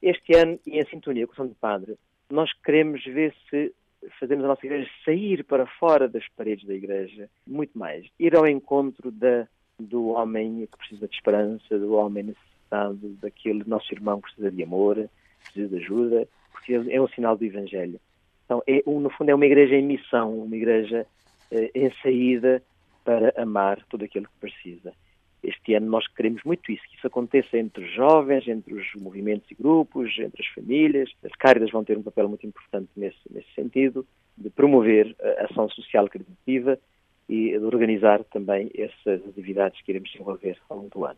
Este ano, e em sintonia com o Santo Padre, nós queremos ver se fazemos a nossa igreja sair para fora das paredes da igreja, muito mais. Ir ao encontro do homem que precisa de esperança, do homem necessitado, daquele nosso irmão que precisa de amor, precisa de ajuda, porque é um sinal do Evangelho. Então, no fundo, é uma igreja em missão, uma igreja em saída para amar todo aquele que precisa. Este ano nós queremos muito isso, que isso aconteça entre os jovens, entre os movimentos e grupos, entre as famílias. As Cáritas vão ter um papel muito importante nesse sentido, de promover a ação social caritativa e de organizar também essas atividades que iremos desenvolver ao longo do ano.